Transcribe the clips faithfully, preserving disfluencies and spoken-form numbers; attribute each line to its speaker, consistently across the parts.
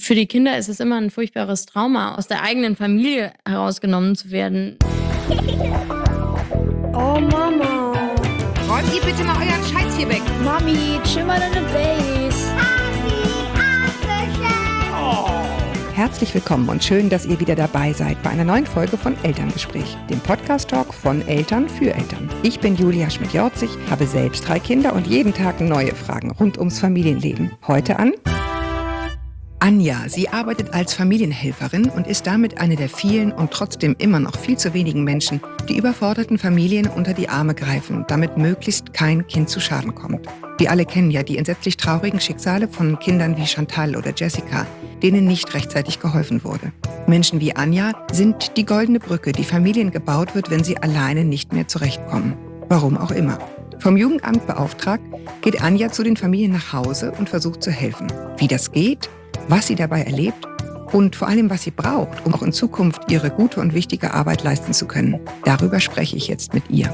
Speaker 1: Für die Kinder ist es immer ein furchtbares Trauma, aus der eigenen Familie herausgenommen zu werden.
Speaker 2: Oh Mama.
Speaker 3: Räumt ihr bitte mal euren Scheiß hier weg.
Speaker 2: Mami, chill mal deine Base.
Speaker 4: Herzlich willkommen und schön, dass ihr wieder dabei seid bei einer neuen Folge von Elterngespräch, dem Podcast-Talk von Eltern für Eltern. Ich bin Julia Schmidt-Jorzig, habe selbst drei Kinder und jeden Tag neue Fragen rund ums Familienleben. Heute an Anja. Sie arbeitet als Familienhelferin und ist damit eine der vielen und trotzdem immer noch viel zu wenigen Menschen, die überforderten Familien unter die Arme greifen, damit möglichst kein Kind zu Schaden kommt. Wir alle kennen ja die entsetzlich traurigen Schicksale von Kindern wie Chantal oder Jessica, denen nicht rechtzeitig geholfen wurde. Menschen wie Anja sind die goldene Brücke, die Familien gebaut wird, wenn sie alleine nicht mehr zurechtkommen. Warum auch immer. Vom Jugendamt beauftragt, geht Anja zu den Familien nach Hause und versucht zu helfen. Wie das geht, was sie dabei erlebt und vor allem, was sie braucht, um auch in Zukunft ihre gute und wichtige Arbeit leisten zu können. Darüber spreche ich jetzt mit ihr.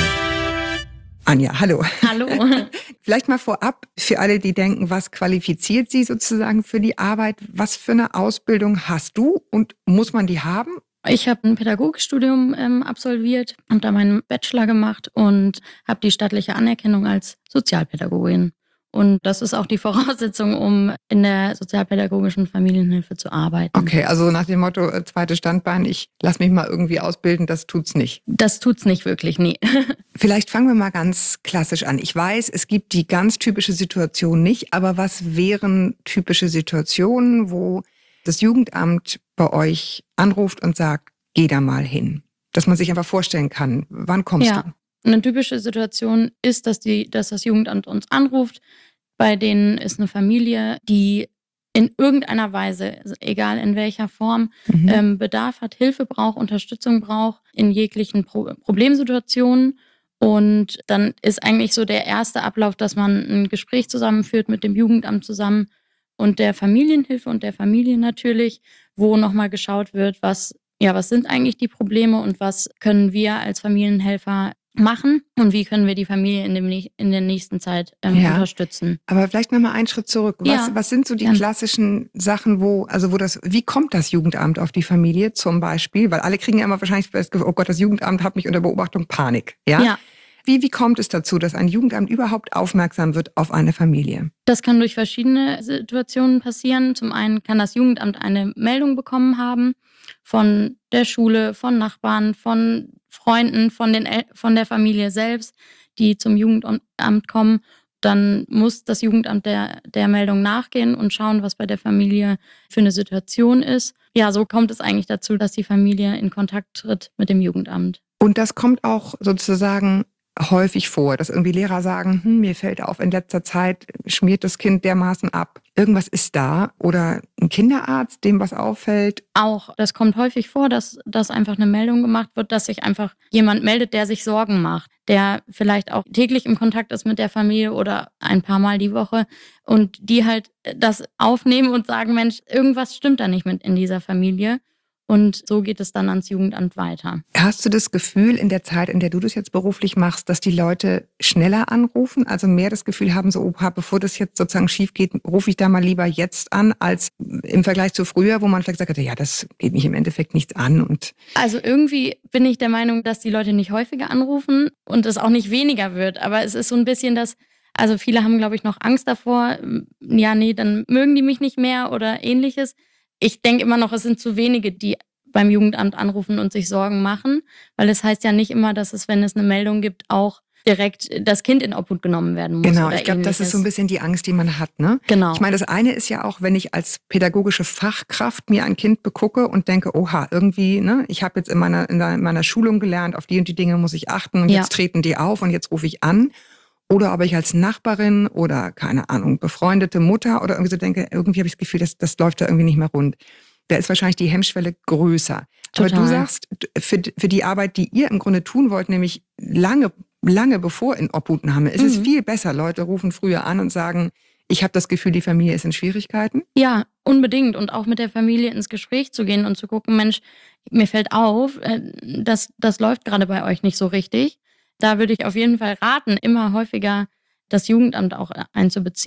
Speaker 4: Anja, hallo.
Speaker 1: Hallo.
Speaker 4: Vielleicht mal vorab für alle, die denken, was qualifiziert Sie sozusagen für die Arbeit? Was für eine Ausbildung hast du und muss man die haben?
Speaker 1: Ich habe ein Pädagogikstudium ähm, absolviert und da meinen Bachelor gemacht und habe die staatliche Anerkennung als Sozialpädagogin. Und das ist auch die Voraussetzung, um in der sozialpädagogischen Familienhilfe zu arbeiten.
Speaker 4: Okay, also nach dem Motto, äh, zweites Standbein, ich lass mich mal irgendwie ausbilden, das tut's nicht.
Speaker 1: Das tut's nicht wirklich, nee.
Speaker 4: Vielleicht fangen wir mal ganz klassisch an. Ich weiß, es gibt die ganz typische Situation nicht, aber was wären typische Situationen, wo das Jugendamt bei euch anruft und sagt, geh da mal hin? Dass man sich einfach vorstellen kann, wann kommst
Speaker 1: ja.
Speaker 4: du?
Speaker 1: Eine typische Situation ist, dass, die, dass das Jugendamt uns anruft. Bei denen ist eine Familie, die in irgendeiner Weise, egal in welcher Form,
Speaker 4: Mhm.
Speaker 1: ähm, Bedarf hat, Hilfe braucht, Unterstützung braucht in jeglichen Pro- Problemsituationen. Und dann ist eigentlich so der erste Ablauf, dass man ein Gespräch zusammenführt mit dem Jugendamt zusammen und der Familienhilfe und der Familie natürlich, wo nochmal geschaut wird, was, ja, was sind eigentlich die Probleme und was können wir als Familienhelfer machen und wie können wir die Familie in, dem, in der nächsten Zeit ähm,
Speaker 4: Ja.
Speaker 1: unterstützen.
Speaker 4: Aber vielleicht nochmal einen Schritt zurück. Was,
Speaker 1: Ja,
Speaker 4: was sind so die
Speaker 1: gern.
Speaker 4: klassischen Sachen, wo, also wo das, wie kommt das Jugendamt auf die Familie zum Beispiel? Weil alle kriegen ja immer wahrscheinlich das Gefühl, oh Gott, das Jugendamt hat mich unter Beobachtung, Panik. Ja?
Speaker 1: Ja,
Speaker 4: Wie, wie kommt es dazu, dass ein Jugendamt überhaupt aufmerksam wird auf eine Familie?
Speaker 1: das kann durch verschiedene Situationen passieren. Zum einen kann das Jugendamt eine Meldung bekommen haben von der Schule, von Nachbarn, von Freunden, von, den El- von der Familie selbst, die zum Jugendamt kommen. Dann muss das Jugendamt der, der Meldung nachgehen und schauen, was bei der Familie für eine Situation ist. Ja, so kommt es eigentlich dazu, dass die Familie in Kontakt tritt mit dem Jugendamt.
Speaker 4: Und das kommt auch sozusagen häufig vor, dass irgendwie Lehrer sagen, hm, mir fällt auf, in letzter Zeit schmiert das Kind dermaßen ab. Irgendwas ist da. Oder ein Kinderarzt, dem was auffällt.
Speaker 1: Auch, das kommt häufig vor, dass, dass einfach eine Meldung gemacht wird, dass sich einfach jemand meldet, der sich Sorgen macht, der vielleicht auch täglich im Kontakt ist mit der Familie oder ein paar Mal die Woche und die halt das aufnehmen und sagen, Mensch, irgendwas stimmt da nicht mit in dieser Familie. Und so geht es dann ans Jugendamt weiter.
Speaker 4: Hast du das Gefühl in der Zeit, in der du das jetzt beruflich machst, dass die Leute schneller anrufen, also mehr das Gefühl haben, so, oha, bevor das jetzt sozusagen schief geht, rufe ich da mal lieber jetzt an, als im Vergleich zu früher, wo man vielleicht sagt, ja, das geht mich im Endeffekt nichts an. Und
Speaker 1: Also irgendwie bin ich der Meinung, dass die Leute nicht häufiger anrufen und es auch nicht weniger wird. Aber es ist so ein bisschen das, also viele haben, glaube ich, noch Angst davor, ja, nee, dann mögen die mich nicht mehr oder ähnliches. Ich denke immer noch, es sind zu wenige, die beim Jugendamt anrufen und sich Sorgen machen, weil es heißt ja nicht immer, dass es, wenn es eine Meldung gibt, auch direkt das Kind in Obhut genommen werden muss.
Speaker 4: genau,
Speaker 1: oder
Speaker 4: ich glaube, das ist so ein
Speaker 1: ähnliches.
Speaker 4: bisschen die Angst, die man hat, ne?
Speaker 1: Genau.
Speaker 4: Ich meine, das eine ist ja auch, wenn ich als pädagogische Fachkraft mir ein Kind begucke und denke, oha, irgendwie, ne, ich habe jetzt in meiner, in meiner Schulung gelernt, auf die und die Dinge muss ich achten und
Speaker 1: Ja.
Speaker 4: jetzt treten die auf und jetzt rufe ich an. Oder ob ich als Nachbarin oder, keine Ahnung, befreundete Mutter oder irgendwie so denke, irgendwie habe ich das Gefühl, das, das läuft da irgendwie nicht mehr rund. Da ist wahrscheinlich die Hemmschwelle größer. Aber
Speaker 1: Total.
Speaker 4: du sagst, für, für die Arbeit, die ihr im Grunde tun wollt, nämlich lange, lange bevor in Obhutnahme, ist es
Speaker 1: Mhm.
Speaker 4: viel besser. Leute rufen früher an und sagen, ich habe das Gefühl, die Familie ist in Schwierigkeiten.
Speaker 1: Ja, unbedingt. Und auch mit der Familie ins Gespräch zu gehen und zu gucken, Mensch, mir fällt auf, äh, das, das läuft gerade bei euch nicht so richtig. Da würde ich auf jeden Fall raten, immer häufiger das Jugendamt auch einzubeziehen.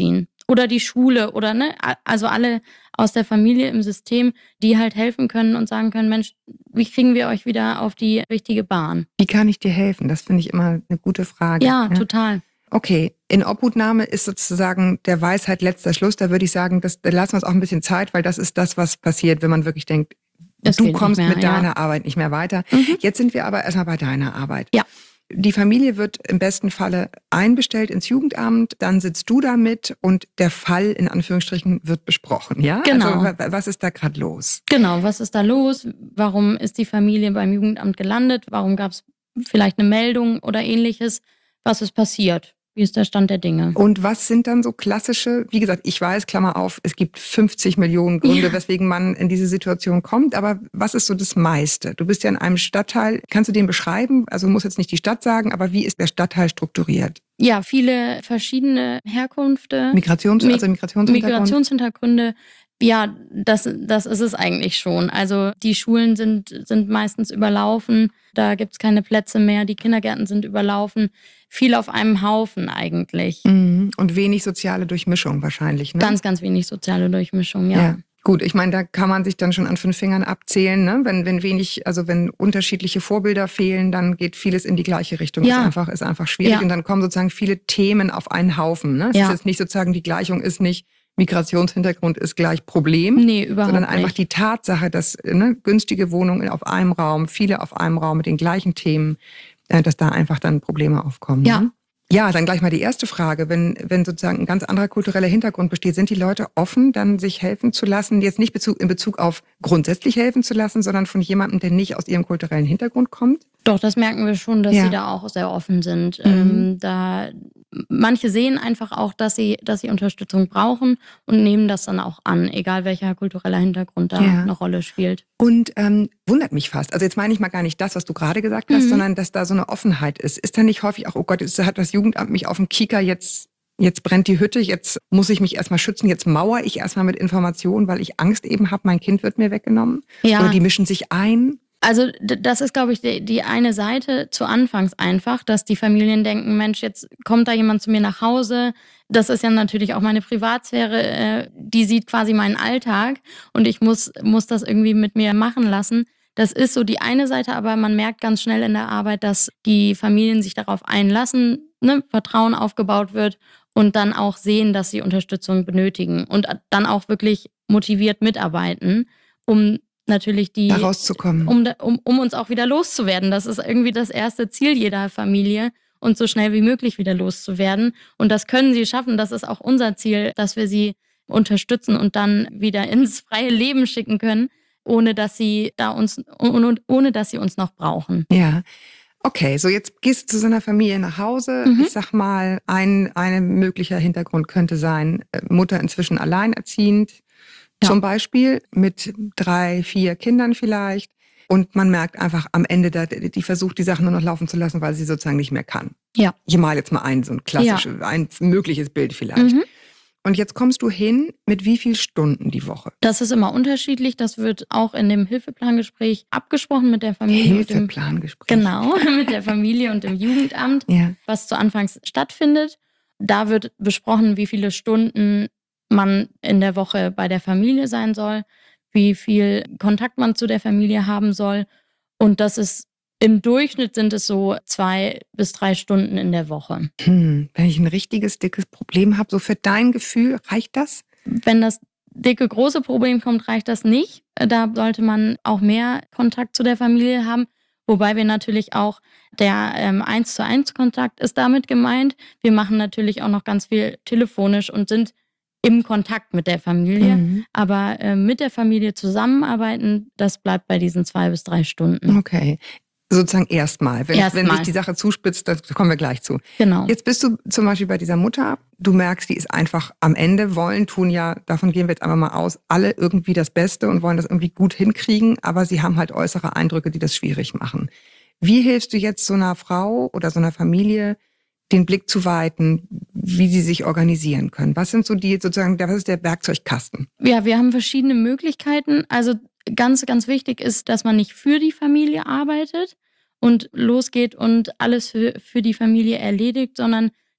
Speaker 1: oder die Schule oder ne, also alle aus der Familie im System, die halt helfen können und sagen können, Mensch, wie kriegen wir euch wieder auf die richtige Bahn?
Speaker 4: Wie kann ich dir helfen? Das finde ich immer eine gute Frage.
Speaker 1: Ja, ja, total.
Speaker 4: Okay, in Obhutnahme ist sozusagen der Weisheit letzter Schluss. Da würde ich sagen, das, da lassen wir uns auch ein bisschen Zeit, weil das ist das, was passiert, wenn man wirklich denkt,
Speaker 1: das
Speaker 4: du kommst
Speaker 1: mehr,
Speaker 4: mit deiner
Speaker 1: ja.
Speaker 4: Arbeit nicht mehr weiter.
Speaker 1: Mhm.
Speaker 4: Jetzt sind wir aber erstmal bei deiner Arbeit.
Speaker 1: Ja.
Speaker 4: Die Familie wird im besten Falle einbestellt ins Jugendamt, dann sitzt du da mit und der Fall in Anführungsstrichen wird besprochen, ja?
Speaker 1: Genau.
Speaker 4: Also was ist da gerade los?
Speaker 1: Genau, was ist da los? Warum ist die Familie beim Jugendamt gelandet? Warum gab es vielleicht eine Meldung oder ähnliches? Was ist passiert? Wie ist der Stand der Dinge?
Speaker 4: Und was sind dann so klassische, wie gesagt, ich weiß, Klammer auf, es gibt fünfzig Millionen Gründe,
Speaker 1: Ja.
Speaker 4: weswegen man in diese Situation kommt, aber was ist so das meiste? Du bist ja in einem Stadtteil, kannst du den beschreiben? Also du musst jetzt nicht die Stadt sagen, aber wie ist der Stadtteil strukturiert?
Speaker 1: Ja, viele verschiedene Herkünfte,
Speaker 4: Migrations,
Speaker 1: Mi-
Speaker 4: also Migrationshintergrund?
Speaker 1: Migrationshintergründe. Ja, das, das ist es eigentlich schon. Also die Schulen sind, sind meistens überlaufen, da gibt es keine Plätze mehr, die Kindergärten sind überlaufen. Viel auf einem Haufen eigentlich.
Speaker 4: Mhm. Und wenig soziale Durchmischung wahrscheinlich, ne?
Speaker 1: Ganz, ganz wenig soziale Durchmischung, ja.
Speaker 4: Ja. Gut, ich meine, da kann man sich dann schon an fünf Fingern abzählen, ne? Wenn, wenn wenig, also wenn unterschiedliche Vorbilder fehlen, dann geht vieles in die gleiche Richtung.
Speaker 1: Ja.
Speaker 4: Ist einfach, ist einfach schwierig.
Speaker 1: Ja.
Speaker 4: Und dann kommen sozusagen viele Themen auf einen Haufen, ne? Es
Speaker 1: Ja.
Speaker 4: ist jetzt nicht sozusagen, die Gleichung ist nicht, Migrationshintergrund ist gleich Problem.
Speaker 1: Nee, überhaupt
Speaker 4: Sondern einfach
Speaker 1: nicht.
Speaker 4: die Tatsache, dass ne, günstige Wohnungen auf einem Raum, viele auf einem Raum mit den gleichen Themen, äh, dass da einfach dann Probleme aufkommen.
Speaker 1: Ja.
Speaker 4: Ne? Ja, dann gleich mal die erste Frage. Wenn, wenn sozusagen ein ganz anderer kultureller Hintergrund besteht, sind die Leute offen, dann sich helfen zu lassen, jetzt nicht Bezug, in Bezug auf grundsätzlich helfen zu lassen, sondern von jemandem, der nicht aus ihrem kulturellen Hintergrund kommt?
Speaker 1: Doch, das merken wir schon, dass
Speaker 4: Ja.
Speaker 1: sie da auch sehr offen sind.
Speaker 4: Mhm.
Speaker 1: Ähm, da manche sehen einfach auch, dass sie, dass sie Unterstützung brauchen und nehmen das dann auch an, egal welcher kultureller Hintergrund da
Speaker 4: Ja.
Speaker 1: eine Rolle spielt.
Speaker 4: Und ähm, wundert mich fast. Also jetzt meine ich mal gar nicht das, was du gerade gesagt hast,
Speaker 1: Mhm.
Speaker 4: sondern dass da so eine Offenheit ist. Ist da nicht häufig auch, oh Gott, jetzt hat das Jugendamt mich auf dem Kieker, jetzt, jetzt brennt die Hütte, jetzt muss ich mich erstmal schützen, jetzt mauere ich erstmal mit Informationen, weil ich Angst eben habe, mein Kind wird mir weggenommen?
Speaker 1: Ja.
Speaker 4: Oder die mischen sich ein?
Speaker 1: Also d- das ist, glaube ich, die, die eine Seite zu Anfangs einfach, dass die Familien denken, Mensch, jetzt kommt da jemand zu mir nach Hause. Das ist ja natürlich auch meine Privatsphäre, äh, die sieht quasi meinen Alltag und ich muss, muss das irgendwie mit mir machen lassen. Das ist so die eine Seite, aber man merkt ganz schnell in der Arbeit, dass die Familien sich darauf einlassen, ne, Vertrauen aufgebaut wird und dann auch sehen, dass sie Unterstützung benötigen und dann auch wirklich motiviert mitarbeiten, um natürlich die
Speaker 4: Da rauszukommen.
Speaker 1: um, um, um uns auch wieder loszuwerden. Das ist irgendwie das erste Ziel jeder Familie, uns so schnell wie möglich wieder loszuwerden. Und das können sie schaffen. Das ist auch unser Ziel, dass wir sie unterstützen und dann wieder ins freie Leben schicken können, ohne dass sie da uns, ohne, ohne dass sie uns noch brauchen.
Speaker 4: Ja. Okay, so jetzt gehst du zu so einer Familie nach Hause.
Speaker 1: Mhm.
Speaker 4: Ich sag mal, ein, ein möglicher Hintergrund könnte sein, äh, Mutter inzwischen alleinerziehend,
Speaker 1: Ja.
Speaker 4: zum Beispiel mit drei, vier Kindern vielleicht. Und man merkt einfach am Ende, da, die versucht, die Sachen nur noch laufen zu lassen, weil sie sozusagen nicht mehr kann.
Speaker 1: Ja.
Speaker 4: Ich male jetzt mal ein, so ein klassisches, ein mögliches Bild vielleicht.
Speaker 1: Mhm.
Speaker 4: Und jetzt kommst du hin mit wie viel Stunden die Woche?
Speaker 1: Das ist immer unterschiedlich. Das wird auch in dem Hilfeplangespräch abgesprochen mit der Familie. und dem,
Speaker 4: Hilfeplangespräch.
Speaker 1: genau, mit der Familie und dem Jugendamt,
Speaker 4: Ja.
Speaker 1: was zu Anfangs stattfindet. Da wird besprochen, wie viele Stunden man in der Woche bei der Familie sein soll, wie viel Kontakt man zu der Familie haben soll. Und das ist im Durchschnitt sind es so zwei bis drei Stunden in der Woche.
Speaker 4: Hm, wenn ich ein richtiges, dickes Problem habe, so für dein Gefühl, reicht das?
Speaker 1: Wenn das dicke, große Problem kommt, reicht das nicht. Da sollte man auch mehr Kontakt zu der Familie haben. Wobei wir natürlich auch, der ähm, eins zu eins Kontakt ist damit gemeint. Wir machen natürlich auch noch ganz viel telefonisch und sind im Kontakt mit der Familie.
Speaker 4: Mhm.
Speaker 1: Aber äh, mit der Familie zusammenarbeiten, das bleibt bei diesen zwei bis drei Stunden.
Speaker 4: Okay. Sozusagen erstmal. Wenn,
Speaker 1: Erstmal.
Speaker 4: wenn sich die Sache zuspitzt, da kommen wir gleich zu.
Speaker 1: Genau.
Speaker 4: Jetzt bist du zum Beispiel bei dieser Mutter, du merkst, die ist einfach am Ende, wollen, tun ja, davon gehen wir jetzt einfach mal aus, alle irgendwie das Beste und wollen das irgendwie gut hinkriegen, aber sie haben halt äußere Eindrücke, die das schwierig machen. Wie hilfst du jetzt so einer Frau oder so einer Familie, den Blick zu weiten, wie sie sich organisieren können? Was sind so die, sozusagen, was ist der Werkzeugkasten?
Speaker 1: Ja, wir haben verschiedene Möglichkeiten. Also ganz, ganz wichtig ist, dass man nicht für die Familie arbeitet und losgeht und alles für, für die Familie erledigt, sondern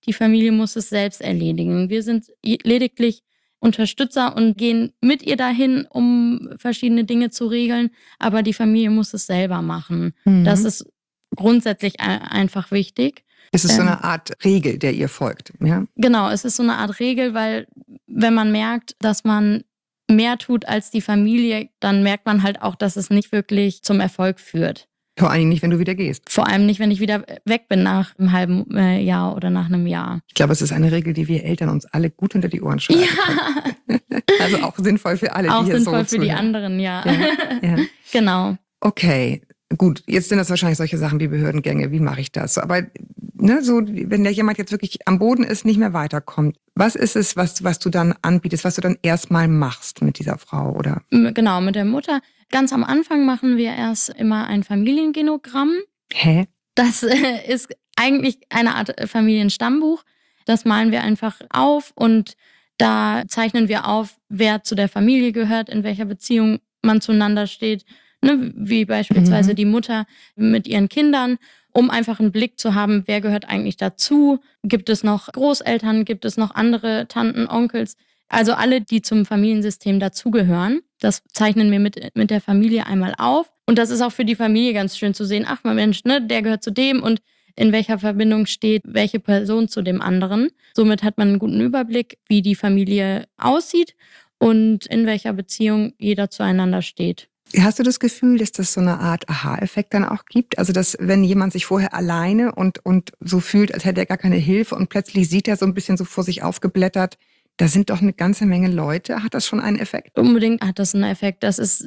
Speaker 1: die Familie muss es selbst erledigen. Wir sind lediglich Unterstützer und gehen mit ihr dahin, um verschiedene Dinge zu regeln, aber die Familie muss es selber machen.
Speaker 4: Mhm.
Speaker 1: Das ist grundsätzlich einfach wichtig.
Speaker 4: Es ist
Speaker 1: ähm,
Speaker 4: so eine Art Regel, der ihr folgt, ja?
Speaker 1: Genau, es ist so eine Art Regel, weil wenn man merkt, dass man mehr tut als die Familie, dann merkt man halt auch, dass es nicht wirklich zum Erfolg führt.
Speaker 4: Vor allem nicht, wenn du wieder gehst.
Speaker 1: Vor allem nicht, wenn ich wieder weg bin nach einem halben äh, Jahr oder nach einem Jahr.
Speaker 4: Ich glaube, es ist eine Regel, die wir Eltern uns alle gut unter die Ohren schreiben können.
Speaker 1: Ja,
Speaker 4: Also auch sinnvoll für alle,
Speaker 1: auch
Speaker 4: die hier
Speaker 1: sinnvoll
Speaker 4: so
Speaker 1: für die
Speaker 4: zuhören.
Speaker 1: anderen, ja.
Speaker 4: Ja, ja.
Speaker 1: Genau.
Speaker 4: Okay, gut. Jetzt sind das wahrscheinlich solche Sachen wie Behördengänge. Wie mache ich das? Aber ne, so, wenn da jemand jetzt wirklich am Boden ist, nicht mehr weiterkommt, was ist es, was, was du dann anbietest, was du dann erstmal machst mit dieser Frau, oder?
Speaker 1: M- Genau, mit der Mutter. Ganz am Anfang machen wir erst immer ein Familiengenogramm.
Speaker 4: Hä?
Speaker 1: Das äh, ist eigentlich eine Art Familienstammbuch. Das malen wir einfach auf und da zeichnen wir auf, wer zu der Familie gehört, in welcher Beziehung man zueinander steht. Ne, wie beispielsweise
Speaker 4: Mhm.
Speaker 1: die Mutter mit ihren Kindern, um einfach einen Blick zu haben, wer gehört eigentlich dazu. Gibt es noch Großeltern, gibt es noch andere Tanten, Onkels? Also alle, die zum Familiensystem dazugehören. Das zeichnen wir mit, mit der Familie einmal auf. Und das ist auch für die Familie ganz schön zu sehen. Ach Mensch, ne, der gehört zu dem und in welcher Verbindung steht welche Person zu dem anderen. Somit hat man einen guten Überblick, wie die Familie aussieht und in welcher Beziehung jeder zueinander steht.
Speaker 4: Hast du das Gefühl, dass das so eine Art Aha-Effekt dann auch gibt? Also, dass wenn jemand sich vorher alleine und, und so fühlt, als hätte er gar keine Hilfe und plötzlich sieht er so ein bisschen so vor sich aufgeblättert, da sind doch eine ganze Menge Leute. Hat das schon einen Effekt?
Speaker 1: Unbedingt hat das einen Effekt. Das ist,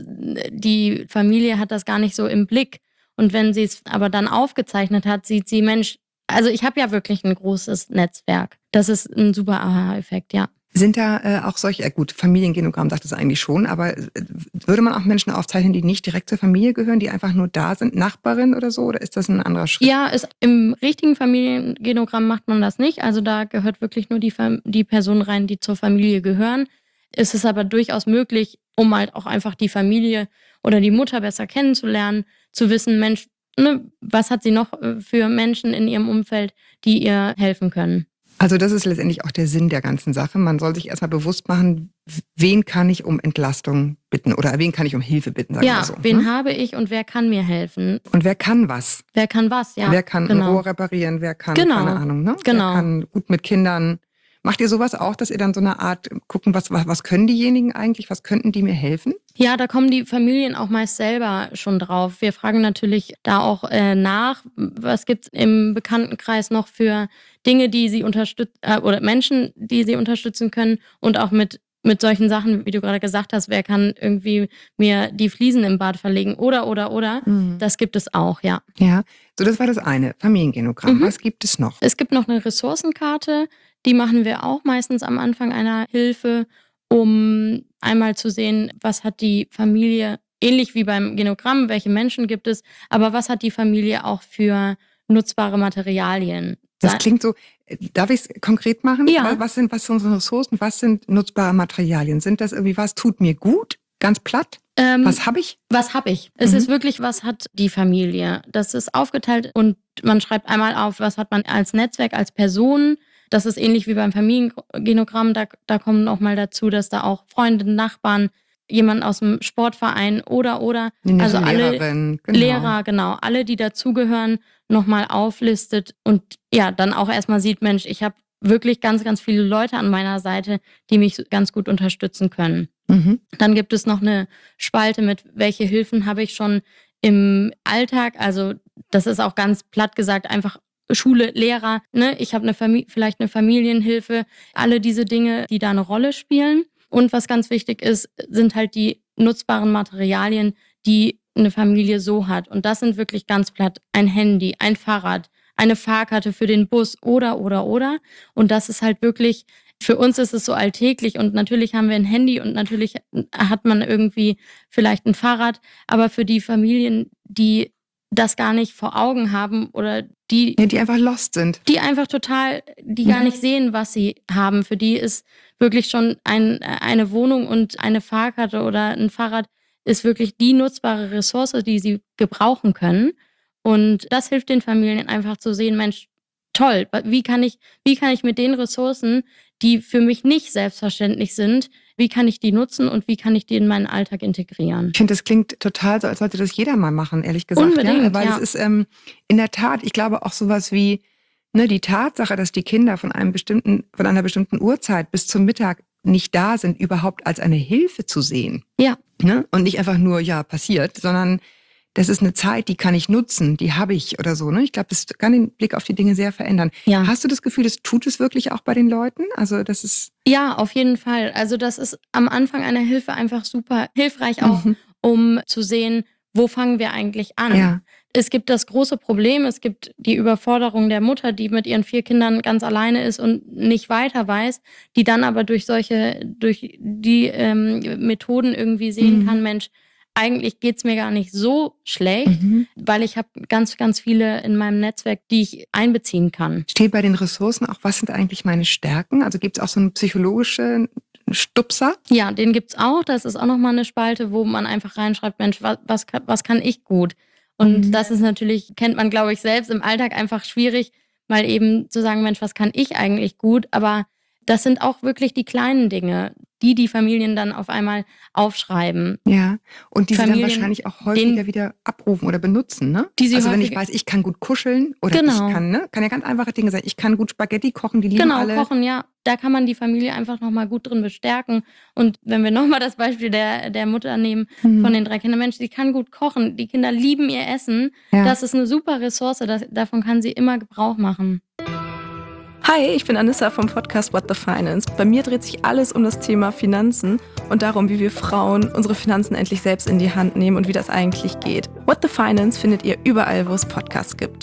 Speaker 1: die Familie hat das gar nicht so im Blick. Und wenn sie es aber dann aufgezeichnet hat, sieht sie, Mensch, also ich habe ja wirklich ein großes Netzwerk. Das ist ein super Aha-Effekt, ja.
Speaker 4: Sind da äh, auch solche, äh, gut, Familiengenogramm sagt es eigentlich schon, aber äh, würde man auch Menschen aufzeichnen, die nicht direkt zur Familie gehören, die einfach nur da sind, Nachbarin oder so, oder ist das ein anderer Schritt?
Speaker 1: Ja, ist, im richtigen Familiengenogramm macht man das nicht. Also da gehört wirklich nur die, Fam- die Personen rein, die zur Familie gehören. Es ist aber durchaus möglich, um halt auch einfach die Familie oder die Mutter besser kennenzulernen, zu wissen, Mensch, ne, was hat sie noch äh, für Menschen in ihrem Umfeld, die ihr helfen können.
Speaker 4: Also das ist letztendlich auch der Sinn der ganzen Sache. Man soll sich erstmal bewusst machen, wen kann ich um Entlastung bitten oder wen kann ich um Hilfe bitten, sagen
Speaker 1: Ja,
Speaker 4: wir so.
Speaker 1: wen
Speaker 4: Ne?
Speaker 1: habe ich und wer kann mir helfen?
Speaker 4: Und wer kann was?
Speaker 1: Wer kann was, ja.
Speaker 4: Wer kann ein
Speaker 1: genau.
Speaker 4: Rohr reparieren, wer kann,
Speaker 1: Genau.
Speaker 4: keine Ahnung, ne?
Speaker 1: Genau.
Speaker 4: Wer kann gut mit Kindern. Macht ihr sowas auch, dass ihr dann so eine Art gucken, was, was, was können diejenigen eigentlich, was könnten die mir helfen?
Speaker 1: Ja, da kommen die Familien auch meist selber schon drauf. Wir fragen natürlich da auch äh, nach, was gibt's im Bekanntenkreis noch für Dinge, die sie unterstützen, äh, oder Menschen, die sie unterstützen können und auch mit mit solchen Sachen, wie du gerade gesagt hast, wer kann irgendwie mir die Fliesen im Bad verlegen oder, oder, oder.
Speaker 4: Mhm.
Speaker 1: Das gibt es auch, ja.
Speaker 4: Ja, so das war das eine, Familiengenogramm.
Speaker 1: Mhm.
Speaker 4: Was gibt es noch?
Speaker 1: Es gibt noch eine Ressourcenkarte, die machen wir auch meistens am Anfang einer Hilfe, um einmal zu sehen, was hat die Familie, ähnlich wie beim Genogramm, welche Menschen gibt es, aber was hat die Familie auch für nutzbare Materialien.
Speaker 4: Das klingt so, darf ich es konkret machen?
Speaker 1: Ja.
Speaker 4: Was sind, was sind unsere Ressourcen? Was sind nutzbare Materialien? Sind das irgendwie, was tut mir gut? Ganz platt?
Speaker 1: Ähm,
Speaker 4: Was habe ich?
Speaker 1: Was habe ich? Es
Speaker 4: Mhm.
Speaker 1: ist wirklich, was hat die Familie? Das ist aufgeteilt und man schreibt einmal auf, was hat man als Netzwerk, als Person. Das ist ähnlich wie beim Familiengenogramm. Da, da kommen noch mal dazu, dass da auch Freunde, Nachbarn, jemand aus dem Sportverein oder, oder.
Speaker 4: Eine
Speaker 1: also alle
Speaker 4: Lehrerin, genau.
Speaker 1: Lehrer, genau. Alle, die dazugehören, nochmal auflistet und ja, dann auch erstmal sieht, Mensch, ich habe wirklich ganz, ganz viele Leute an meiner Seite, die mich ganz gut unterstützen können.
Speaker 4: Mhm.
Speaker 1: Dann gibt es noch eine Spalte mit, welche Hilfen habe ich schon im Alltag. Also das ist auch ganz platt gesagt, einfach Schule, Lehrer. Ne? Ich habe eine Famili- vielleicht eine Familienhilfe. Alle diese Dinge, die da eine Rolle spielen. Und was ganz wichtig ist, sind halt die nutzbaren Materialien, die eine Familie so hat. Und das sind wirklich ganz platt ein Handy, ein Fahrrad, eine Fahrkarte für den Bus oder, oder, oder. Und das ist halt wirklich, für uns ist es so alltäglich und natürlich haben wir ein Handy und natürlich hat man irgendwie vielleicht ein Fahrrad, aber für die Familien, die das gar nicht vor Augen haben oder die,
Speaker 4: Ja, die einfach lost sind.
Speaker 1: die einfach total, die gar nicht sehen, was sie haben, für die ist wirklich schon ein, eine Wohnung und eine Fahrkarte oder ein Fahrrad ist wirklich die nutzbare Ressource, die sie gebrauchen können. Und das hilft den Familien einfach zu sehen, Mensch, toll. Wie kann ich, wie kann ich mit den Ressourcen, die für mich nicht selbstverständlich sind, wie kann ich die nutzen und wie kann ich die in meinen Alltag integrieren?
Speaker 4: Ich finde, das klingt total so, als sollte das jeder mal machen, ehrlich gesagt.
Speaker 1: Unbedingt,
Speaker 4: ja, weil
Speaker 1: ja.
Speaker 4: es ist ähm, in der Tat, ich glaube auch sowas wie ne, die Tatsache, dass die Kinder von einem bestimmten, von einer bestimmten Uhrzeit bis zum Mittag nicht da sind, überhaupt als eine Hilfe zu sehen.
Speaker 1: Ja.
Speaker 4: Ne? Und nicht einfach nur, ja, passiert, sondern das ist eine Zeit, die kann ich nutzen, die habe ich oder so. Ne? Ich glaube, das kann den Blick auf die Dinge sehr verändern.
Speaker 1: Ja.
Speaker 4: Hast du das Gefühl, das tut es wirklich auch bei den Leuten? Also das ist
Speaker 1: Ja, auf jeden Fall. Also das ist am Anfang einer Hilfe einfach super hilfreich auch,
Speaker 4: Mhm.
Speaker 1: um zu sehen, wo fangen wir eigentlich an?
Speaker 4: Ja.
Speaker 1: Es gibt das große Problem, es gibt die Überforderung der Mutter, die mit ihren vier Kindern ganz alleine ist und nicht weiter weiß, die dann aber durch solche, durch die ähm, Methoden irgendwie sehen
Speaker 4: Mhm.
Speaker 1: kann, Mensch, eigentlich geht's mir gar nicht so schlecht,
Speaker 4: Mhm.
Speaker 1: weil ich habe ganz, ganz viele in meinem Netzwerk, die ich einbeziehen kann.
Speaker 4: Steht bei den Ressourcen auch, was sind eigentlich meine Stärken? Also gibt es auch so einen psychologischen Stupser?
Speaker 1: Ja, den gibt's auch. Das ist auch nochmal eine Spalte, wo man einfach reinschreibt, Mensch, was, was, kann- was kann ich gut? Und
Speaker 4: Mhm.
Speaker 1: das ist natürlich, kennt man, glaube ich, selbst im Alltag einfach schwierig, mal eben zu sagen, Mensch, was kann ich eigentlich gut? Aber das sind auch wirklich die kleinen Dinge, die die Familien dann auf einmal aufschreiben.
Speaker 4: Ja, und die sie dann
Speaker 1: Familien,
Speaker 4: wahrscheinlich auch häufiger
Speaker 1: den-
Speaker 4: wieder abrufen oder benutzen, ne?
Speaker 1: Die sie
Speaker 4: also wenn ich
Speaker 1: häufiger-
Speaker 4: weiß, ich kann gut kuscheln oder
Speaker 1: Genau.
Speaker 4: ich kann, ne? Kann ja ganz einfache Dinge sein. Ich kann gut Spaghetti kochen, die lieben
Speaker 1: Genau,
Speaker 4: alle.
Speaker 1: kochen, ja. Da kann man die Familie einfach nochmal gut drin bestärken. Und wenn wir nochmal das Beispiel der, der Mutter nehmen,
Speaker 4: Mhm.
Speaker 1: von den drei Kindern, Mensch, die kann gut kochen, die Kinder lieben ihr Essen.
Speaker 4: Ja.
Speaker 1: Das ist eine super Ressource, das, davon kann sie immer Gebrauch machen.
Speaker 5: Hi, ich bin Anissa vom Podcast What the Finance. Bei mir dreht sich alles um das Thema Finanzen und darum, wie wir Frauen unsere Finanzen endlich selbst in die Hand nehmen und wie das eigentlich geht. What the Finance findet ihr überall, wo es Podcasts gibt.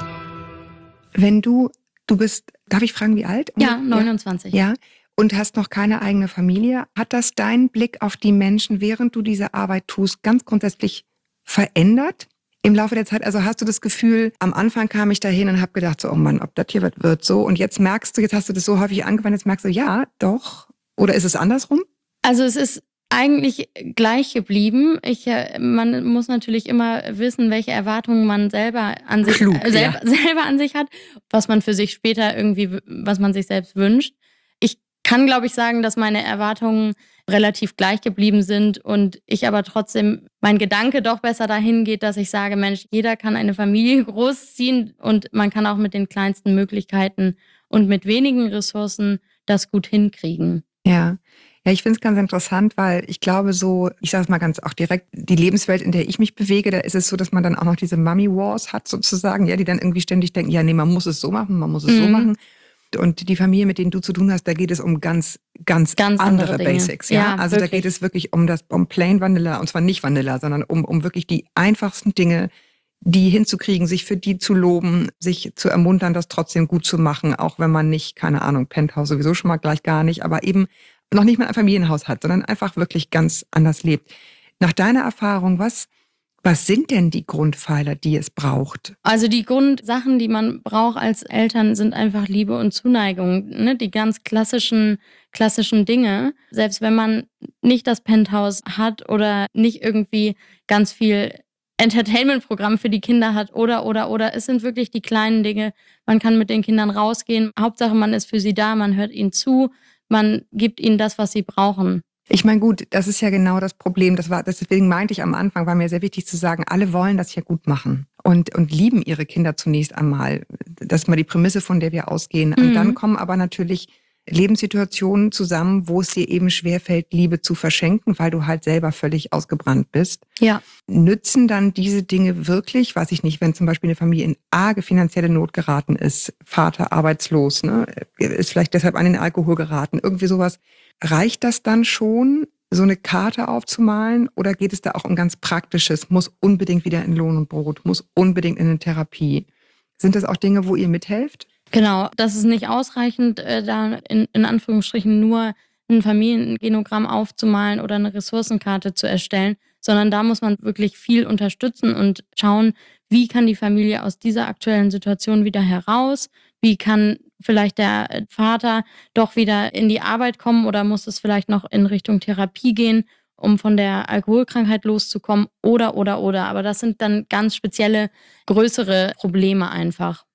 Speaker 4: Wenn du, du bist, darf ich fragen, wie alt?
Speaker 1: Ja, neunundzwanzig.
Speaker 4: Ja, und hast noch keine eigene Familie. Hat das deinen Blick auf die Menschen, während du diese Arbeit tust, ganz grundsätzlich verändert? Im Laufe der Zeit, also hast du das Gefühl, am Anfang kam ich da hin und habe gedacht, so, oh Mann, ob das hier was wird, so. Und jetzt merkst du, jetzt hast du das so häufig angewandt, jetzt merkst du, ja, doch. Oder ist es andersrum?
Speaker 1: Also es ist eigentlich gleich geblieben. Ich, äh, man muss natürlich immer wissen, welche Erwartungen man selber an sich,
Speaker 4: Klug,
Speaker 1: äh, selber,
Speaker 4: ja.
Speaker 1: selber an sich hat, was man für sich später irgendwie, w- was man sich selbst wünscht. Ich kann, glaube ich, sagen, dass meine Erwartungen relativ gleich geblieben sind und ich aber trotzdem, mein Gedanke doch besser dahin geht, dass ich sage, Mensch, jeder kann eine Familie großziehen und man kann auch mit den kleinsten Möglichkeiten und mit wenigen Ressourcen das gut hinkriegen.
Speaker 4: Ja. Ja, ich finde es ganz interessant, weil ich glaube so, ich sage es mal ganz auch direkt, die Lebenswelt, in der ich mich bewege, da ist es so, dass man dann auch noch diese Mummy-Wars hat sozusagen, ja, die dann irgendwie ständig denken, ja, nee, man muss es so machen, man muss es so
Speaker 1: Mhm.
Speaker 4: machen. Und die Familie, mit denen du zu tun hast, da geht es um ganz, ganz,
Speaker 1: Ganz
Speaker 4: andere,
Speaker 1: andere Dinge.
Speaker 4: Basics. Ja,
Speaker 1: Ja,
Speaker 4: also da
Speaker 1: wirklich.
Speaker 4: geht es wirklich um das, um Plain Vanilla, und zwar nicht Vanilla, sondern um, um wirklich die einfachsten Dinge, die hinzukriegen, sich für die zu loben, sich zu ermuntern, das trotzdem gut zu machen, auch wenn man nicht, keine Ahnung, Penthouse sowieso schon mal gleich gar nicht, aber eben noch nicht mal ein Familienhaus hat, sondern einfach wirklich ganz anders lebt. Nach deiner Erfahrung, was, was sind denn die Grundpfeiler, die es braucht?
Speaker 1: Also die Grundsachen, die man braucht als Eltern, sind einfach Liebe und Zuneigung. Ne? Die ganz klassischen, klassischen Dinge. Selbst wenn man nicht das Penthouse hat oder nicht irgendwie ganz viel Entertainment-Programm für die Kinder hat oder, oder, oder. Es sind wirklich die kleinen Dinge. Man kann mit den Kindern rausgehen. Hauptsache, man ist für sie da, man hört ihnen zu, man gibt ihnen das, was sie brauchen.
Speaker 4: Ich meine, gut, das ist ja genau das Problem. Das war, deswegen meinte ich am Anfang, war mir sehr wichtig zu sagen, alle wollen das ja gut machen und, und lieben ihre Kinder zunächst einmal. Das ist mal die Prämisse, von der wir ausgehen. Und
Speaker 1: Mhm.
Speaker 4: dann kommen aber natürlich Lebenssituationen zusammen, wo es dir eben schwerfällt, Liebe zu verschenken, weil du halt selber völlig ausgebrannt bist.
Speaker 1: Ja.
Speaker 4: Nützen dann diese Dinge wirklich, weiß ich nicht, wenn zum Beispiel eine Familie in arge finanzielle Not geraten ist, Vater arbeitslos, ne, ist vielleicht deshalb an den Alkohol geraten, irgendwie sowas. Reicht das dann schon, so eine Karte aufzumalen, oder geht es da auch um ganz Praktisches, muss unbedingt wieder in Lohn und Brot, muss unbedingt in eine Therapie? Sind das auch Dinge, wo ihr mithelft?
Speaker 1: Genau, das ist nicht ausreichend, äh, da in, in Anführungsstrichen nur ein Familiengenogramm aufzumalen oder eine Ressourcenkarte zu erstellen, sondern da muss man wirklich viel unterstützen und schauen, wie kann die Familie aus dieser aktuellen Situation wieder heraus, wie kann vielleicht der Vater doch wieder in die Arbeit kommen oder muss es vielleicht noch in Richtung Therapie gehen, um von der Alkoholkrankheit loszukommen oder, oder, oder. Aber das sind dann ganz spezielle, größere Probleme einfach.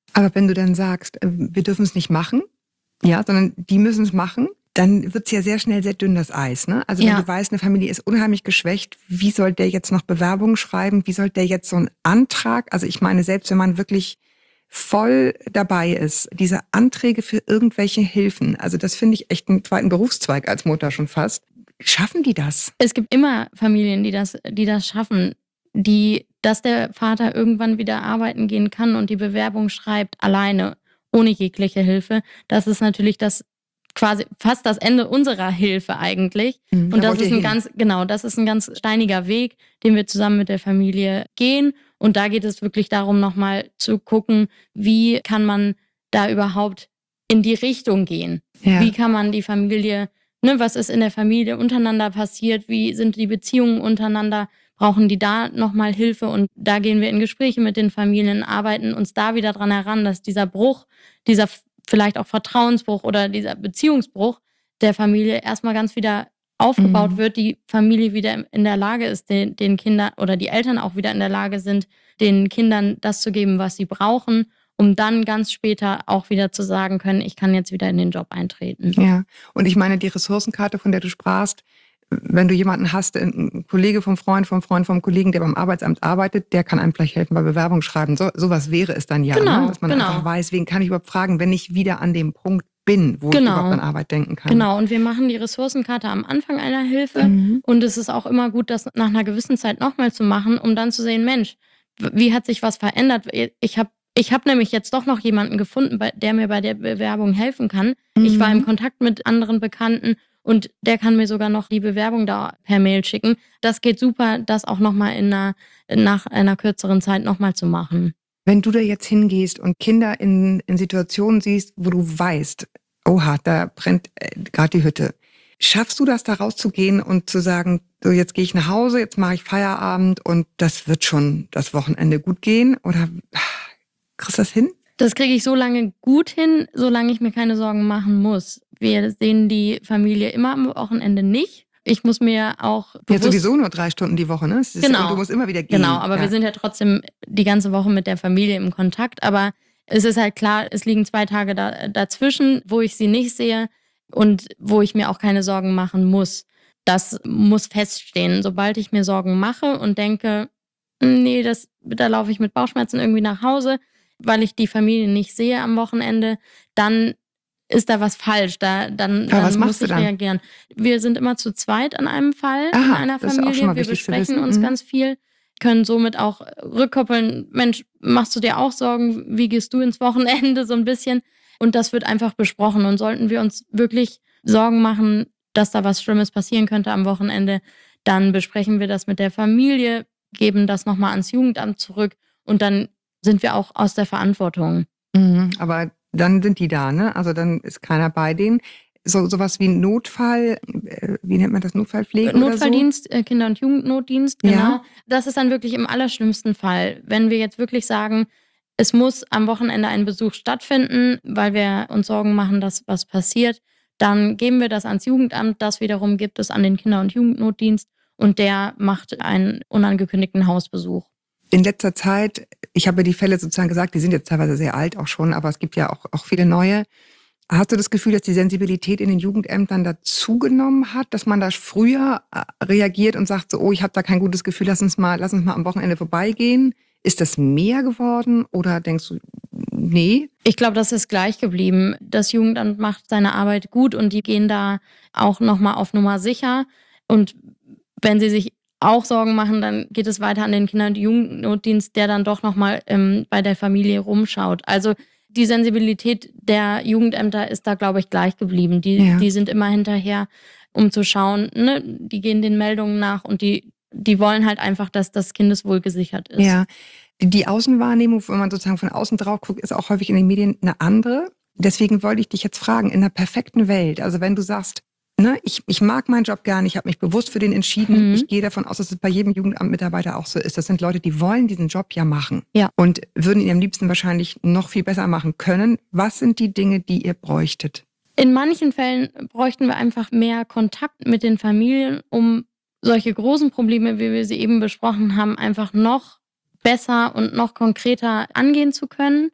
Speaker 4: Aber wenn du dann sagst, äh, wir dürfen es nicht machen, ja, sondern die müssen es machen, dann wird es ja sehr schnell sehr dünn, das Eis. Ne? Also wenn
Speaker 1: Ja.
Speaker 4: du weißt, eine Familie ist unheimlich geschwächt, wie soll der jetzt noch Bewerbungen schreiben? Wie soll der jetzt so einen Antrag, also ich meine, selbst wenn man wirklich voll dabei ist, diese Anträge für irgendwelche Hilfen, also das finde ich echt einen zweiten Berufszweig als Mutter schon fast. Schaffen die das?
Speaker 1: Es gibt immer Familien, die das, die das schaffen, die, dass der Vater irgendwann wieder arbeiten gehen kann und die Bewerbung schreibt alleine, ohne jegliche Hilfe. Das ist natürlich das quasi fast das Ende unserer Hilfe eigentlich.
Speaker 4: Mhm,
Speaker 1: Und
Speaker 4: da
Speaker 1: das
Speaker 4: wollt
Speaker 1: ist
Speaker 4: ihr
Speaker 1: ein
Speaker 4: hin.
Speaker 1: ganz, genau, das ist ein ganz steiniger Weg, den wir zusammen mit der Familie gehen. Und da geht es wirklich darum, nochmal zu gucken, wie kann man da überhaupt in die Richtung gehen?
Speaker 4: Ja.
Speaker 1: Wie kann man die Familie, ne, was ist in der Familie untereinander passiert? Wie sind die Beziehungen untereinander? Brauchen die da nochmal Hilfe? Und da gehen wir in Gespräche mit den Familien, arbeiten uns da wieder dran heran, dass dieser Bruch, dieser f- vielleicht auch Vertrauensbruch oder dieser Beziehungsbruch der Familie erstmal ganz wieder aufgebaut
Speaker 4: Mhm.
Speaker 1: wird, die Familie wieder in der Lage ist, den, den Kindern oder die Eltern auch wieder in der Lage sind, den Kindern das zu geben, was sie brauchen, um dann ganz später auch wieder zu sagen können, ich kann jetzt wieder in den Job eintreten.
Speaker 4: Ja, und ich meine, die Ressourcenkarte, von der du sprachst, wenn du jemanden hast, ein Kollege vom Freund, vom Freund, vom Kollegen, der beim Arbeitsamt arbeitet, der kann einem vielleicht helfen bei Bewerbung schreiben. So, sowas wäre es dann ja,
Speaker 1: Genau,
Speaker 4: ne? Dass man
Speaker 1: genau.
Speaker 4: einfach weiß, wen kann ich überhaupt fragen, wenn ich wieder an dem Punkt bin, wo ich
Speaker 1: Genau.
Speaker 4: überhaupt an Arbeit denken kann.
Speaker 1: Genau, und wir machen die Ressourcenkarte am Anfang einer Hilfe.
Speaker 4: Mhm.
Speaker 1: Und es ist auch immer gut, das nach einer gewissen Zeit nochmal zu machen, um dann zu sehen, Mensch, w- wie hat sich was verändert? Ich habe ich hab nämlich jetzt doch noch jemanden gefunden, bei- der mir bei der Bewerbung helfen kann. Ich war im
Speaker 4: Mhm.
Speaker 1: Kontakt mit anderen Bekannten und der kann mir sogar noch die Bewerbung da per Mail schicken. Das geht super, das auch nochmal in einer, nach einer kürzeren Zeit nochmal zu machen.
Speaker 4: Wenn du da jetzt hingehst und Kinder in, in Situationen siehst, wo du weißt, oha, da brennt äh, gerade die Hütte. Schaffst du das, da rauszugehen und zu sagen, so jetzt gehe ich nach Hause, jetzt mache ich Feierabend und das wird schon das Wochenende gut gehen? Oder ah, kriegst du das hin?
Speaker 1: Das kriege ich so lange gut hin, solange ich mir keine Sorgen machen muss. Wir sehen die Familie immer am Wochenende nicht. Ich muss mir auch
Speaker 4: Jetzt
Speaker 1: bewusst,
Speaker 4: sowieso nur drei Stunden die Woche, ne? Es ist,
Speaker 1: Genau.
Speaker 4: Und du musst immer wieder gehen.
Speaker 1: Genau, aber
Speaker 4: ja.
Speaker 1: wir sind ja trotzdem die ganze Woche mit der Familie im Kontakt. Aber es ist halt klar, es liegen zwei Tage da, dazwischen, wo ich sie nicht sehe und wo ich mir auch keine Sorgen machen muss. Das muss feststehen. Sobald ich mir Sorgen mache und denke, nee, das, da laufe ich mit Bauchschmerzen irgendwie nach Hause, weil ich die Familie nicht sehe am Wochenende, dann ist da was falsch. Da, dann
Speaker 4: Aber
Speaker 1: dann
Speaker 4: was machst
Speaker 1: muss
Speaker 4: du
Speaker 1: ich
Speaker 4: dann?
Speaker 1: reagieren. Wir sind immer zu zweit an einem Fall in
Speaker 4: Aha,
Speaker 1: einer
Speaker 4: das ist auch
Speaker 1: Familie.
Speaker 4: schon mal
Speaker 1: Wir
Speaker 4: wichtig zu
Speaker 1: besprechen
Speaker 4: wissen.
Speaker 1: uns
Speaker 4: Mhm.
Speaker 1: ganz viel, können somit auch rückkoppeln, Mensch, machst du dir auch Sorgen? Wie gehst du ins Wochenende so ein bisschen? Und das wird einfach besprochen. Und sollten wir uns wirklich Sorgen machen, dass da was Schlimmes passieren könnte am Wochenende, dann besprechen wir das mit der Familie, geben das nochmal ans Jugendamt zurück und dann sind wir auch aus der Verantwortung.
Speaker 4: Mhm. Aber dann sind die da, ne? Also dann ist keiner bei denen. So sowas wie ein Notfall, äh, wie nennt man das, Notfallpflege oder so?
Speaker 1: Notfalldienst, äh, Kinder- und Jugendnotdienst,
Speaker 4: Ja.
Speaker 1: genau. Das ist dann wirklich im allerschlimmsten Fall. Wenn wir jetzt wirklich sagen, es muss am Wochenende ein Besuch stattfinden, weil wir uns Sorgen machen, dass was passiert, dann geben wir das ans Jugendamt. Das wiederum gibt es an den Kinder- und Jugendnotdienst und der macht einen unangekündigten Hausbesuch.
Speaker 4: In letzter Zeit, ich habe die Fälle sozusagen gesagt, die sind jetzt teilweise sehr alt auch schon, aber es gibt ja auch, auch viele neue. Hast du das Gefühl, dass die Sensibilität in den Jugendämtern dazugenommen hat, dass man da früher äh, reagiert und sagt so, oh, ich habe da kein gutes Gefühl, lass uns mal, lass uns mal am Wochenende vorbeigehen? Ist das mehr geworden oder denkst du, nee?
Speaker 1: Ich glaube, das ist gleich geblieben. Das Jugendamt macht seine Arbeit gut und die gehen da auch nochmal auf Nummer sicher. Und wenn sie sich auch Sorgen machen, dann geht es weiter an den Kinder- und Jugendnotdienst, der dann doch nochmal ähm, bei der Familie rumschaut. Also die Sensibilität der Jugendämter ist da, glaube ich, gleich geblieben. Die,
Speaker 4: Ja.
Speaker 1: die sind immer hinterher, um zu schauen, ne? Die gehen den Meldungen nach und die, die wollen halt einfach, dass das Kindeswohl gesichert ist.
Speaker 4: Ja, die, die Außenwahrnehmung, wenn man sozusagen von außen drauf guckt, ist auch häufig in den Medien eine andere. Deswegen wollte ich dich jetzt fragen, in einer perfekten Welt, also wenn du sagst, ne, ich, ich mag meinen Job gerne, ich habe mich bewusst für den entschieden,
Speaker 1: Mhm.
Speaker 4: ich gehe davon aus, dass es bei jedem Jugendamtmitarbeiter auch so ist. Das sind Leute, die wollen diesen Job ja machen
Speaker 1: Ja.
Speaker 4: und würden ihn am liebsten wahrscheinlich noch viel besser machen können. Was sind die Dinge, die ihr bräuchtet?
Speaker 1: In manchen Fällen bräuchten wir einfach mehr Kontakt mit den Familien, um solche großen Probleme, wie wir sie eben besprochen haben, einfach noch besser und noch konkreter angehen zu können.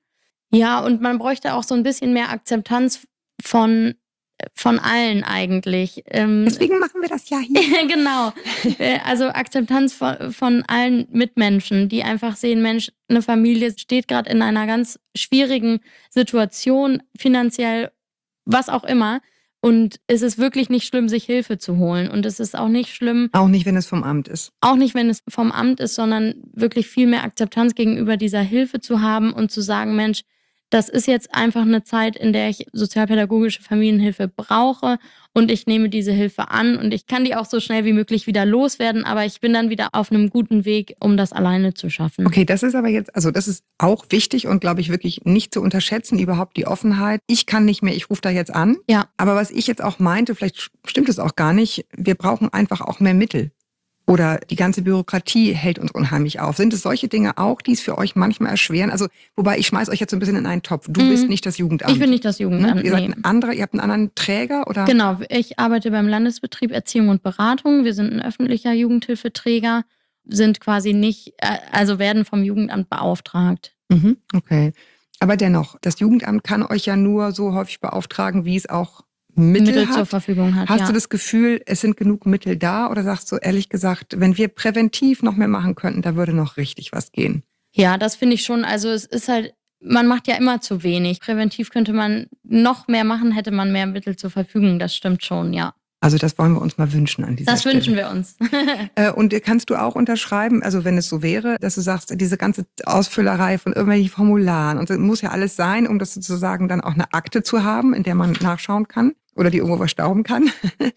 Speaker 1: Ja, und man bräuchte auch so ein bisschen mehr Akzeptanz von von allen eigentlich. Ähm,
Speaker 4: Deswegen machen wir das ja hier.
Speaker 1: genau. Äh, Also Akzeptanz von, von allen Mitmenschen, die einfach sehen, Mensch, eine Familie steht gerade in einer ganz schwierigen Situation, finanziell, was auch immer. Und es ist wirklich nicht schlimm, sich Hilfe zu holen. Und es ist auch nicht schlimm,
Speaker 4: Auch nicht, wenn es vom Amt ist.
Speaker 1: auch nicht, wenn es vom Amt ist, sondern wirklich viel mehr Akzeptanz gegenüber dieser Hilfe zu haben und zu sagen, Mensch, das ist jetzt einfach eine Zeit, in der ich sozialpädagogische Familienhilfe brauche und ich nehme diese Hilfe an und ich kann die auch so schnell wie möglich wieder loswerden, aber ich bin dann wieder auf einem guten Weg, um das alleine zu schaffen.
Speaker 4: Okay, das ist aber jetzt, also das ist auch wichtig und glaube ich wirklich nicht zu unterschätzen, überhaupt die Offenheit. Ich kann nicht mehr, ich rufe da jetzt an.
Speaker 1: Ja.
Speaker 4: Aber was ich jetzt auch meinte, vielleicht stimmt es auch gar nicht, wir brauchen einfach auch mehr Mittel. Oder die ganze Bürokratie hält uns unheimlich auf. Sind es solche Dinge auch, die es für euch manchmal erschweren? Also, wobei ich schmeiß euch jetzt so ein bisschen in einen Topf. Du
Speaker 1: Mhm.
Speaker 4: bist nicht das Jugendamt.
Speaker 1: Ich bin nicht das Jugendamt,
Speaker 4: Ne? Ihr seid
Speaker 1: nee.
Speaker 4: ein anderer, ihr habt einen anderen Träger oder?
Speaker 1: Genau, ich arbeite beim Landesbetrieb Erziehung und Beratung. Wir sind ein öffentlicher Jugendhilfeträger, sind quasi nicht, äh, also werden vom Jugendamt beauftragt.
Speaker 4: Mhm, okay. Aber dennoch, das Jugendamt kann euch ja nur so häufig beauftragen, wie es auch Mittel,
Speaker 1: Mittel
Speaker 4: hat.
Speaker 1: zur Verfügung hat.
Speaker 4: Hast
Speaker 1: ja.
Speaker 4: du das Gefühl, es sind genug Mittel da? Oder sagst du ehrlich gesagt, wenn wir präventiv noch mehr machen könnten, da würde noch richtig was gehen?
Speaker 1: Ja, das finde ich schon. Also es ist halt, man macht ja immer zu wenig. Präventiv könnte man noch mehr machen, hätte man mehr Mittel zur Verfügung. Das stimmt schon, ja.
Speaker 4: Also das wollen wir uns mal wünschen an dieser
Speaker 1: Das
Speaker 4: Stelle.
Speaker 1: wünschen wir uns.
Speaker 4: Äh, Und kannst du auch unterschreiben, also wenn es so wäre, dass du sagst, diese ganze Ausfüllerei von irgendwelchen Formularen, und das muss ja alles sein, um das sozusagen dann auch eine Akte zu haben, in der man nachschauen kann oder die irgendwo verstauben kann.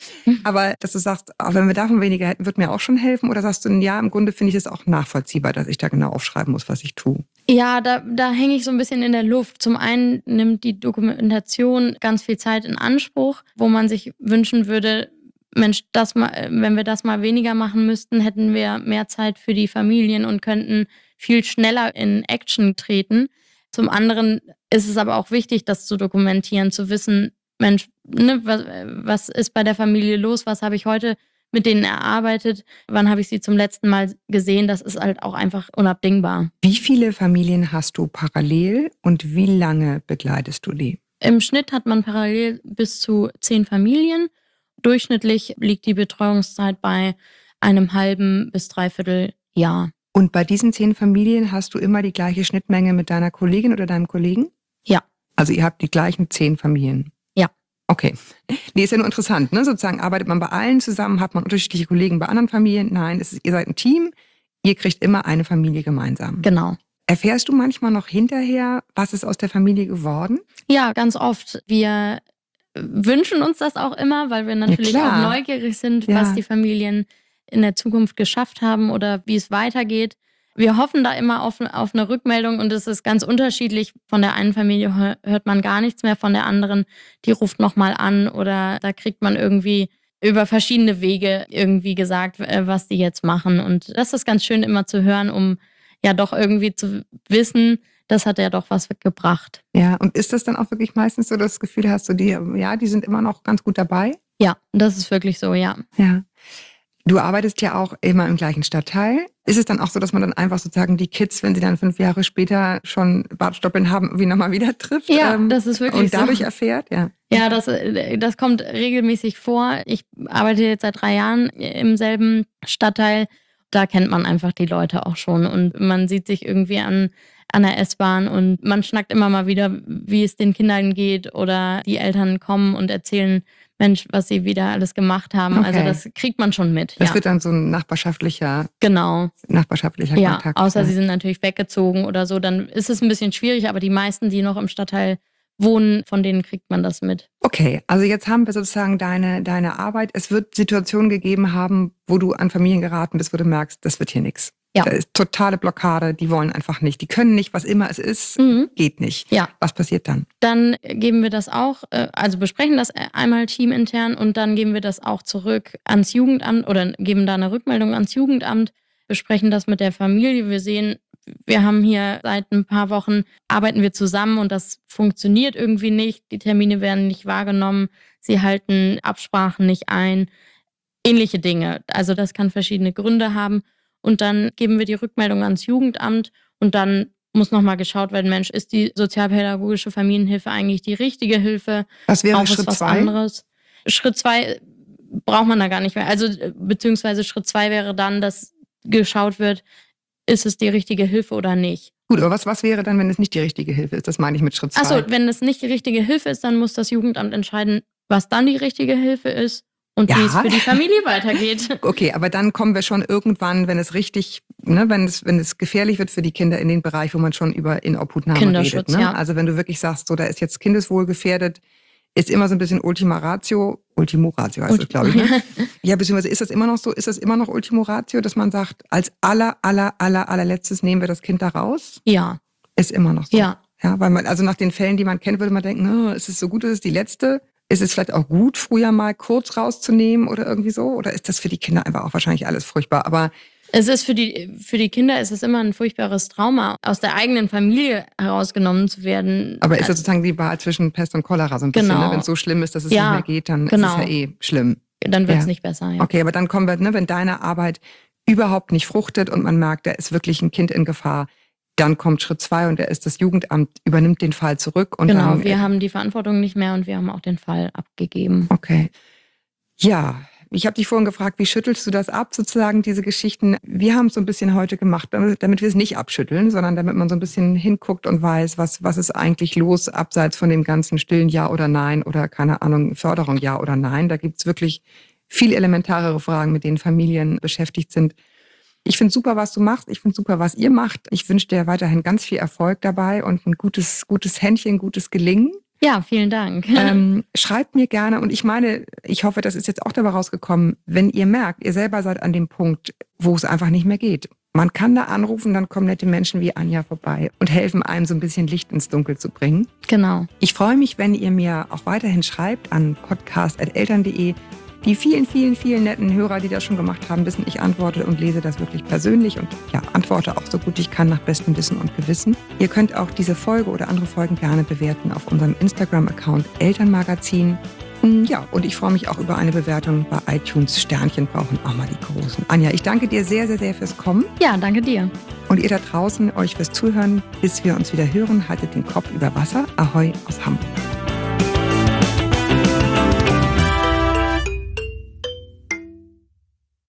Speaker 4: Aber dass du sagst, auch wenn wir davon weniger hätten, wird mir auch schon helfen. Oder sagst du, ja, im Grunde finde ich es auch nachvollziehbar, dass ich da genau aufschreiben muss, was ich tue.
Speaker 1: Ja, da, da hänge ich so ein bisschen in der Luft. Zum einen nimmt die Dokumentation ganz viel Zeit in Anspruch, wo man sich wünschen würde, Mensch, das mal, wenn wir das mal weniger machen müssten, hätten wir mehr Zeit für die Familien und könnten viel schneller in Action treten. Zum anderen ist es aber auch wichtig, das zu dokumentieren, zu wissen, Mensch, ne, was, was ist bei der Familie los? Was habe ich heute mit denen erarbeitet? Wann habe ich sie zum letzten Mal gesehen? Das ist halt auch einfach unabdingbar.
Speaker 4: Wie viele Familien hast du parallel und wie lange begleitest du die?
Speaker 1: Im Schnitt hat man parallel bis zu zehn Familien. Durchschnittlich liegt die Betreuungszeit bei einem halben bis dreiviertel Jahr.
Speaker 4: Und bei diesen zehn Familien hast du immer die gleiche Schnittmenge mit deiner Kollegin oder deinem Kollegen?
Speaker 1: Ja.
Speaker 4: Also ihr habt die gleichen zehn Familien?
Speaker 1: Ja.
Speaker 4: Okay. Nee, ist ja nur interessant, ne? Sozusagen arbeitet man bei allen zusammen, hat man unterschiedliche Kollegen bei anderen Familien? Nein, es ist, ihr seid ein Team, ihr kriegt immer eine Familie gemeinsam.
Speaker 1: Genau.
Speaker 4: Erfährst du manchmal noch hinterher, was ist aus der Familie geworden?
Speaker 1: Ja, ganz oft. Wir wünschen uns das auch immer, weil wir natürlich
Speaker 4: Ja,
Speaker 1: auch
Speaker 4: klar.
Speaker 1: neugierig sind,
Speaker 4: Ja.
Speaker 1: was die Familien in der Zukunft geschafft haben oder wie es weitergeht. Wir hoffen da immer auf, auf eine Rückmeldung und es ist ganz unterschiedlich. Von der einen Familie hör- hört man gar nichts mehr, von der anderen, die ruft nochmal an oder da kriegt man irgendwie über verschiedene Wege irgendwie gesagt, äh, was die jetzt machen. Und das ist ganz schön immer zu hören, um ja doch irgendwie zu wissen, das hat ja doch was gebracht.
Speaker 4: Ja, und ist das dann auch wirklich meistens so, das Gefühl hast du, die, ja, die sind immer noch ganz gut dabei?
Speaker 1: Ja, das ist wirklich so, ja.
Speaker 4: Ja. Du arbeitest ja auch immer im gleichen Stadtteil. Ist es dann auch so, dass man dann einfach sozusagen die Kids, wenn sie dann fünf Jahre später schon Bartstoppeln haben, irgendwie nochmal wieder trifft?
Speaker 1: Ja,
Speaker 4: ähm,
Speaker 1: das ist wirklich
Speaker 4: Und dadurch
Speaker 1: so.
Speaker 4: erfährt? Ja.
Speaker 1: Ja, das, äh, das kommt regelmäßig vor. Ich arbeite jetzt seit drei Jahren im selben Stadtteil. Da kennt man einfach die Leute auch schon und man sieht sich irgendwie an, an der S-Bahn und man schnackt immer mal wieder, wie es den Kindern geht oder die Eltern kommen und erzählen, Mensch, was sie wieder alles gemacht haben.
Speaker 4: Okay.
Speaker 1: Also das kriegt man schon mit.
Speaker 4: Das
Speaker 1: ja.
Speaker 4: wird dann so ein nachbarschaftlicher,
Speaker 1: Genau.
Speaker 4: nachbarschaftlicher
Speaker 1: Ja,
Speaker 4: Kontakt.
Speaker 1: außer sie sind natürlich weggezogen oder so, dann ist es ein bisschen schwierig, aber die meisten, die noch im Stadtteil wohnen, von denen kriegt man das mit.
Speaker 4: Okay, also jetzt haben wir sozusagen deine, deine Arbeit. Es wird Situationen gegeben haben, wo du an Familien geraten bist, wo du merkst, das wird hier nichts.
Speaker 1: Ja.
Speaker 4: Da ist totale Blockade, die wollen einfach nicht. Die können nicht, was immer es ist,
Speaker 1: Mhm.
Speaker 4: geht nicht.
Speaker 1: Ja.
Speaker 4: Was passiert dann?
Speaker 1: Dann geben wir das auch, äh, also besprechen das einmal teamintern und dann geben wir das auch zurück ans Jugendamt oder geben da eine Rückmeldung ans Jugendamt, besprechen das mit der Familie. Wir sehen, wir haben hier seit ein paar Wochen, arbeiten wir zusammen und das funktioniert irgendwie nicht. Die Termine werden nicht wahrgenommen, sie halten Absprachen nicht ein, ähnliche Dinge. Also das kann verschiedene Gründe haben. Und dann geben wir die Rückmeldung ans Jugendamt und dann muss nochmal geschaut werden, Mensch, ist die sozialpädagogische Familienhilfe eigentlich die richtige Hilfe?
Speaker 4: Was wäre
Speaker 1: Auch
Speaker 4: Schritt
Speaker 1: was
Speaker 4: zwei?
Speaker 1: anderes. Schritt zwei braucht man da gar nicht mehr. Also beziehungsweise Schritt zwei wäre dann, dass geschaut wird, ist es die richtige Hilfe oder nicht.
Speaker 4: Gut, aber was, was wäre dann, wenn es nicht die richtige Hilfe ist? Das meine ich mit Schritt zwei.
Speaker 1: Achso, wenn es nicht die richtige Hilfe ist, dann muss das Jugendamt entscheiden, was dann die richtige Hilfe ist und
Speaker 4: Ja.
Speaker 1: wie es für die Familie weitergeht.
Speaker 4: Okay, aber dann kommen wir schon irgendwann, wenn es richtig, ne, wenn es, wenn es gefährlich wird für die Kinder, in den Bereich, wo man schon über Inobhutnahme
Speaker 1: Kinderschutz,
Speaker 4: redet. Ne?
Speaker 1: ja.
Speaker 4: Also wenn du wirklich sagst, so da ist jetzt Kindeswohl gefährdet, ist immer so ein bisschen Ultima Ratio, Ultimo Ratio heißt das, glaube ich. Ne? Ja, beziehungsweise ist das immer noch so, ist das immer noch Ultimo Ratio, dass man sagt, als aller, aller, aller, allerletztes nehmen wir das Kind da raus?
Speaker 1: Ja,
Speaker 4: Ist immer noch so.
Speaker 1: ja.
Speaker 4: Ja, weil man, also nach den Fällen, die man kennt, würde man denken, oh, ist es so gut, ist es die letzte? Ist es vielleicht auch gut, früher mal kurz rauszunehmen oder irgendwie so? Oder ist das für die Kinder einfach auch wahrscheinlich alles furchtbar? Aber
Speaker 1: Es ist für die, für die Kinder ist es immer ein furchtbares Trauma, aus der eigenen Familie herausgenommen zu werden.
Speaker 4: Aber ist das sozusagen die Wahl zwischen Pest und Cholera so ein bisschen,
Speaker 1: Genau.
Speaker 4: ne? Wenn es so schlimm ist, dass es
Speaker 1: Ja,
Speaker 4: nicht mehr geht, dann
Speaker 1: genau.
Speaker 4: ist es ja eh schlimm.
Speaker 1: Dann wird es
Speaker 4: Ja.
Speaker 1: nicht besser. Ja.
Speaker 4: Okay, aber dann kommen wir, ne, wenn deine Arbeit überhaupt nicht fruchtet und man merkt, da ist wirklich ein Kind in Gefahr, dann kommt Schritt zwei und da ist das Jugendamt, übernimmt den Fall zurück. Und
Speaker 1: Genau,
Speaker 4: dann,
Speaker 1: wir haben die Verantwortung nicht mehr und wir haben auch den Fall abgegeben.
Speaker 4: Okay. Ja, ich habe dich vorhin gefragt, wie schüttelst du das ab, sozusagen, diese Geschichten? Wir haben es so ein bisschen heute gemacht, damit, damit wir es nicht abschütteln, sondern damit man so ein bisschen hinguckt und weiß, was, was ist eigentlich los, abseits von dem ganzen stillen Ja oder Nein oder, keine Ahnung, Förderung Ja oder Nein. Da gibt's wirklich viel elementarere Fragen, mit denen Familien beschäftigt sind. Ich finde super, was du machst. Ich finde super, was ihr macht. Ich wünsche dir weiterhin ganz viel Erfolg dabei und ein gutes, gutes Händchen, gutes Gelingen.
Speaker 1: Ja, vielen Dank.
Speaker 4: Ähm, schreibt mir gerne, und ich meine, ich hoffe, das ist jetzt auch dabei rausgekommen, wenn ihr merkt, ihr selber seid an dem Punkt, wo es einfach nicht mehr geht. Man kann da anrufen, dann kommen nette Menschen wie Anja vorbei und helfen einem so ein bisschen Licht ins Dunkel zu bringen.
Speaker 1: Genau.
Speaker 4: Ich freue mich, wenn ihr mir auch weiterhin schreibt an podcast at eltern punkt de. Die vielen, vielen, vielen netten Hörer, die das schon gemacht haben, wissen, ich antworte und lese das wirklich persönlich und ja, antworte auch so gut ich kann nach bestem Wissen und Gewissen. Ihr könnt auch diese Folge oder andere Folgen gerne bewerten auf unserem Instagram-Account Elternmagazin. Ja, und ich freue mich auch über eine Bewertung bei iTunes. Sternchen brauchen auch mal die großen. Anja, ich danke dir sehr, sehr, sehr fürs Kommen.
Speaker 1: Ja, danke dir.
Speaker 4: Und ihr da draußen, euch fürs Zuhören. Bis wir uns wieder hören, haltet den Kopf über Wasser. Ahoi aus Hamburg.